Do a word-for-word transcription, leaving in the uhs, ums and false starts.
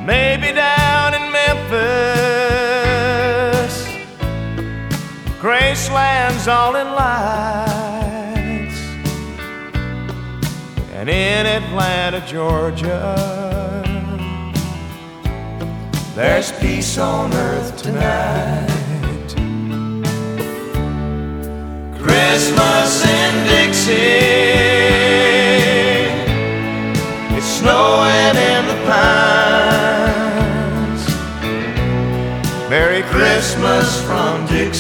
Maybe down in Memphis, Graceland's all in lights, and in Atlanta, Georgia, there's peace on earth tonight. Christmas in Dixie, it's snowing in the pines. Merry Christmas from Dixie.